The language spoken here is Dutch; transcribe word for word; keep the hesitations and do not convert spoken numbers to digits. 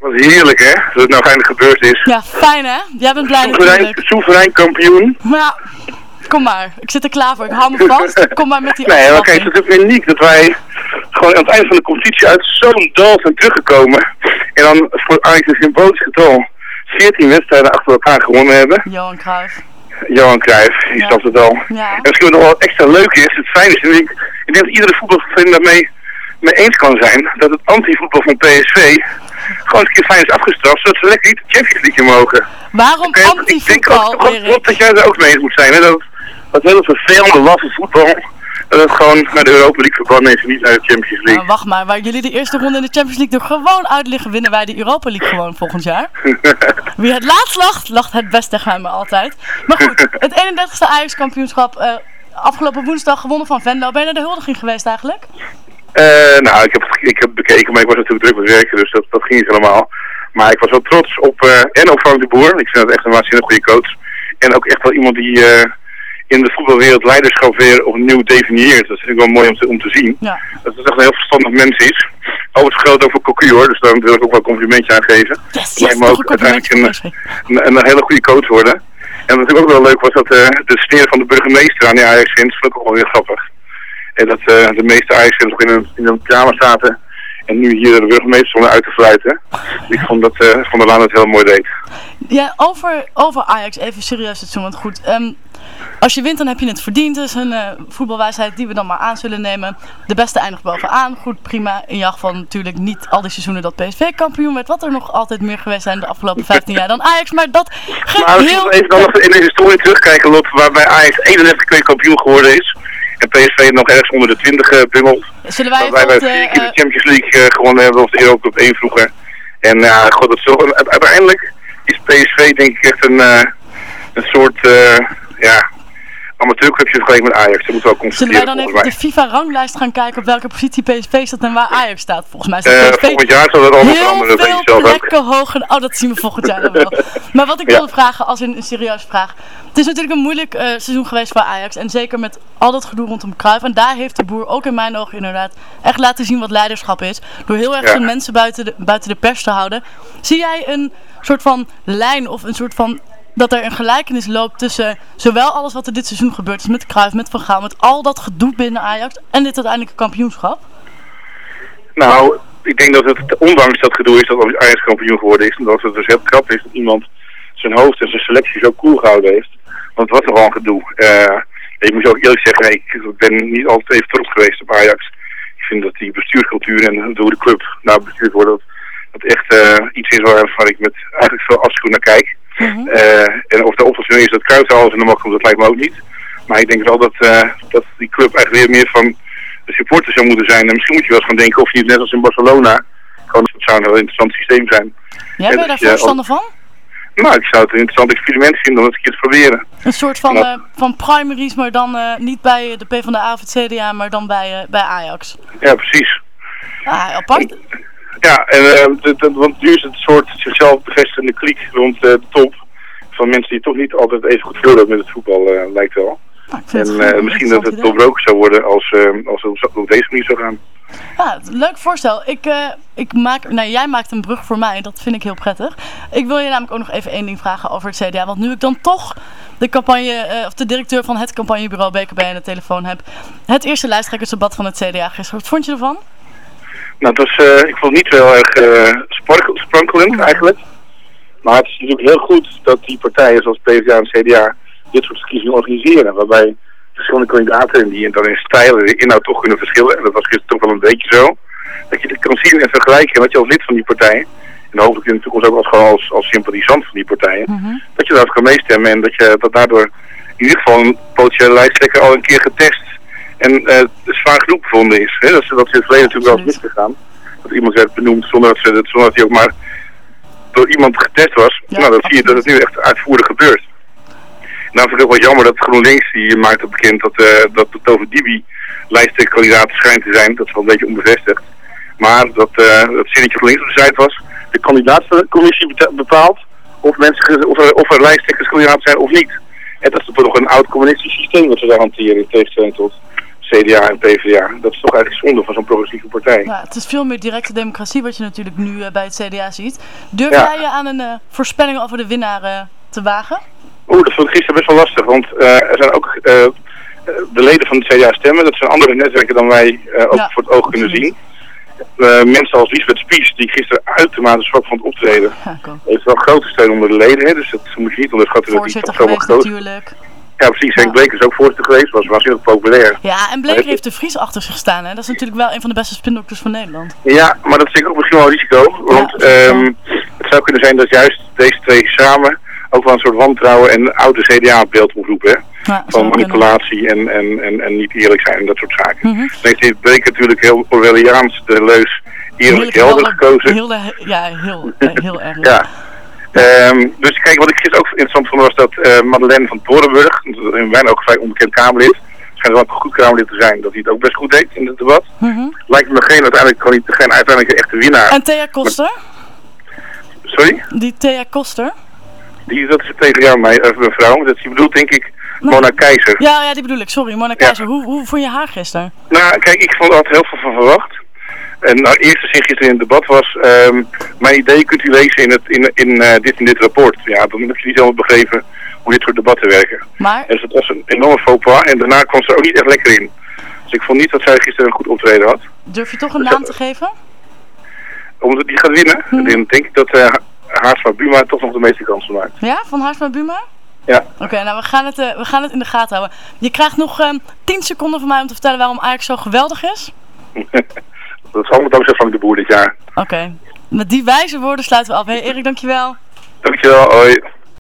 Wat heerlijk hè, dat het nou eindelijk gebeurd is. Ja, fijn hè? Jij bent blij Soeverein, natuurlijk. soeverein kampioen. Maar ja, kom maar. Ik zit er klaar voor. Ik hou me vast. Kom maar met die Nee, oké, afslapping. het is natuurlijk uniek dat wij gewoon aan het eind van de competitie uit zo'n dal zijn teruggekomen. En dan voor Ajax een symbolisch getal veertien wedstrijden achter elkaar gewonnen hebben. Johan Cruijff. Johan Cruijff, je Ja. snapt het al. Ja. En misschien wat nog wel extra leuk is, het fijne is, en ik, ik denk dat iedere voetbalfan daarmee mee eens kan zijn, dat het anti-voetbal van P S V gewoon eens een keer fijn is afgestraft, zodat ze lekker niet de Champions League in mogen. Waarom Oké, ik denk anti-voetbal, ook, ook, Erik? ook dat jij er ook mee eens moet zijn, hè? Dat dat hele vervelende, laffe voetbal, dat het gewoon naar de Europa League verbannen is en niet naar de Champions League. Nou, wacht maar, waar jullie de eerste ronde in de Champions League er gewoon uit liggen, winnen wij de Europa League gewoon volgend jaar. Wie het laatst lacht, lacht het best tegen mij altijd. Maar goed, het eenendertigste Ajax-kampioenschap uh, afgelopen woensdag gewonnen van Venlo. Ben je naar de huldiging geweest eigenlijk? Uh, nou, ik heb, ik heb bekeken, maar ik was natuurlijk druk met werken, dus dat, dat ging niet helemaal. Maar ik was wel trots op, uh, en op Frank de Boer. Ik vind dat echt een waanzinnig goede coach. En ook echt wel iemand die uh, in de voetbalwereld leiderschap weer opnieuw definieert. Dat vind ik wel mooi om te, om te zien. Ja. Dat het echt een heel verstandig mens is. Overigens groot ook voor Cocu hoor, dus daar wil ik ook wel een complimentje aan geven. Yes, Dat yes, lijkt me nog ook een complimentje uiteindelijk voor een, een, een hele goede coach worden. En wat natuurlijk ook wel leuk was dat uh, de sneer van de burgemeester aan de Ajax-fans, vond ik ook wel weer grappig. En dat uh, de meeste Ajax-fans ook in een, in een pyjama zaten en nu hier de burgemeester stonden uit te fluiten. Ik vond dat uh, Van der Laan het heel mooi deed. Ja, over, over Ajax, even serieus het doen, want goed. Um, als je wint, dan heb je het verdiend. Dus een uh, voetbalwijsheid die we dan maar aan zullen nemen. De beste eindigt bovenaan. Goed, prima. In jacht van natuurlijk niet al die seizoenen dat P S V kampioen werd. Wat er nog altijd meer geweest zijn de afgelopen vijftien jaar dan Ajax. Maar dat geeft Maar heel... even dan nog in de historie terugkijken, Lot, waarbij Ajax eenendertig keer kampioen geworden is. En P S V nog ergens onder de twintig uh, bungelt. Zullen wij Waarbij wij even... vier Uh, keer de Champions League uh, gewonnen hebben, of de Europa op één vroeger. En ja, uh, god, dat is zo, uiteindelijk is P S V denk ik echt een, uh, een soort, uh, ja... amateurclubje vergeleken met Ajax, dat moeten we ook Zullen wij constateren dan even de FIFA-ranglijst gaan kijken op welke positie P S V staat en waar Ajax staat? Volgens mij staat uh, P S V volgend jaar zal dat allemaal veranderen, heel denk ik veel zelf ook. plekken hoger. Oh, dat zien we volgend jaar dan wel. Maar wat ik Ja. wilde vragen, als een, een serieuze vraag. Het is natuurlijk een moeilijk uh, seizoen geweest voor Ajax. En zeker met al dat gedoe rondom Cruijff. En daar heeft de Boer ook in mijn ogen inderdaad echt laten zien wat leiderschap is. Door heel erg Ja. zijn mensen buiten de, buiten de pers te houden. Zie jij een soort van lijn of een soort van... dat er een gelijkenis loopt tussen zowel alles wat er dit seizoen gebeurd is met Cruijff, met Van Gaal, met al dat gedoe binnen Ajax en dit uiteindelijke kampioenschap? Nou, ik denk dat het ondanks dat gedoe is dat Ajax kampioen geworden is. Omdat het dus heel krap is dat iemand zijn hoofd en zijn selectie zo cool gehouden heeft. Want het was nogal een gedoe. Uh, ik moet ook eerlijk zeggen, ik ben niet altijd even trots geweest op Ajax. Ik vind dat die bestuurscultuur en hoe de club nou bestuurd wordt, dat, dat echt uh, iets is waarvan ik met eigenlijk veel afschuw naar kijk. Mm-hmm. Uh, en of de oplossing is dat Cruijff alles in de macht komt, dat lijkt me ook niet. Maar ik denk wel dat, uh, dat die club eigenlijk weer meer van de supporters zou moeten zijn. En misschien moet je wel eens gaan denken of je net als in Barcelona, gewoon dat zou een heel interessant systeem zijn. Jij ben je daar voorstander van? Nou, ik zou het een interessant experiment vinden om het een keer te proberen. Een soort van, uh, van primaries, maar dan uh, niet bij de PvdA of het C D A, maar dan bij, uh, bij Ajax. Ja, precies. Ah, apart. Ja, en, uh, de, de, want nu is het een soort zichzelf bevestigende kliek rond uh, de top. Van mensen die toch niet altijd even goed voordoen met het voetbal, uh, lijkt wel. Nou, en uh, misschien dat het doorbroken zou worden als, uh, als het op deze manier zou gaan. Ja, leuk voorstel. Ik, uh, ik maak, nou, jij maakt een brug voor mij, dat vind ik heel prettig. Ik wil je namelijk ook nog even één ding vragen over het C D A. Want nu ik dan toch de campagne, uh, of de directeur van het campagnebureau B K B aan de telefoon heb. Het eerste lijsttrekkersdebat van het C D A gisteren. Wat vond je ervan? Nou, het was, uh, ik vond het niet heel erg uh, sparkel, sprankelend eigenlijk. Maar het is natuurlijk heel goed dat die partijen zoals PvdA en C D A dit soort verkiezingen organiseren. Waarbij verschillende kandidaten die dan in stijl en inhoud toch kunnen verschillen. En dat was gisteren toch wel een beetje zo. Dat je het kan zien en vergelijken wat je als lid van die partij, en hopelijk in de toekomst ook als, gewoon als, als sympathisant van die partijen, mm-hmm. dat je daarover kan meestemmen en dat je dat daardoor in ieder geval een potentiële lijsttrekker al een keer getest en uh, zwaar genoeg bevonden is. Hè? Dat is dat in het verleden natuurlijk wel eens misgegaan. Dat iemand werd benoemd zonder dat, ze, dat, zonder dat hij ook maar door iemand getest was. Ja, nou, dan zie je dat het nu echt uitvoerig gebeurt. Nou vind ik ook wel jammer dat GroenLinks, die maakt het bekend dat, uh, dat de Tover Dibi lijsttrekkerkandidaat schijnt te zijn. Dat is wel een beetje onbevestigd. Maar dat uh, het zinnetje GroenLinks op de site was, de kandidaatencommissie bepaalt of, mensen, of, er, of er lijsttrekkerskandidaat zijn of niet. En dat is toch nog een oud communistisch systeem dat ze daar hanteren in tegenstelling tot C D A en P V D A. Dat is toch eigenlijk zonde van zo'n progressieve partij. Ja, het is veel meer directe democratie wat je natuurlijk nu uh, bij het C D A ziet. Durf Ja. jij je aan een uh, voorspelling over de winnaar uh, te wagen? Oeh, dat vond ik gisteren best wel lastig, want uh, er zijn ook uh, de leden van het C D A stemmen. Dat zijn andere netwerken dan wij uh, ook Ja, voor het oog kunnen zien. Uh, mensen als Liesbeth Spies, die gisteren uitermate zwak van het optreden, Ja, cool. heeft wel grote steun onder de leden, hè, dus dat moet je niet onderschatten. Dat die Voorzitter toch zomaar geweest groot. natuurlijk. Ja, precies. Ja. Henk Bleker is ook voorzitter geweest, was waanzinnig populair. Ja, en Bleker Maar heeft de Vries achter zich staan. Hè? Dat is natuurlijk wel een van de beste spindokters van Nederland. Ja, maar dat is zeker ook misschien wel een risico, want Ja, dat is um, het zou kunnen zijn dat juist deze twee samen ook wel een soort wantrouwen en oude C D A-beeld oproepen, hè. Ja, Van manipulatie en, en, en, en niet eerlijk zijn en dat soort zaken. Mm-hmm. Dan heeft Bleker natuurlijk heel Orwelliaans de leus eerlijk helder gekozen. Heel, ja, heel, heel erg. Ja. Um, dus kijk, wat ik gisteren ook interessant vond was dat uh, Madeleine van Torenburg, in mijn ook vrij onbekend Kamerlid, schijnt wel een goed Kamerlid te zijn, dat hij het ook best goed deed in het debat. Mm-hmm. Lijkt me geen uiteindelijk, gewoon niet, geen uiteindelijk echte winnaar. En Thea Koster? Sorry? Die Thea Koster? Die, dat is tegen jou, mijn uh, mevrouw. Dat je bedoelt denk ik Nee. Mona Keizer. Ja, ja, die bedoel ik. Sorry, Mona Keizer. Hoe, hoe vond je haar gisteren? Nou, kijk, ik vond er altijd heel veel van verwacht. En nou, eerste zin gisteren in het debat was, um, mijn idee kunt u lezen in, het, in, in uh, dit en dit rapport. Ja, dan heb je niet helemaal begrepen hoe dit soort debatten werken. Maar? Dus het was een enorme faux pas en daarna kwam ze er ook niet echt lekker in. Dus ik vond niet dat zij gisteren een goed optreden had. Durf je toch een Dus naam dat- te geven? Omdat die gaat winnen, Hmm. dan denk ik dat uh, Haarsma Buma toch nog de meeste kansen maakt. Ja, van Haarsma Buma? Ja. Oké, nou we gaan, het, uh, we gaan het in de gaten houden. Je krijgt nog um, tien seconden van mij om te vertellen waarom Ajax zo geweldig is. Dat is allemaal dankzij Frank de Boer dit jaar. Oké, met die wijze woorden sluiten we af. Hé hey, Erik, dankjewel. Dankjewel, hoi.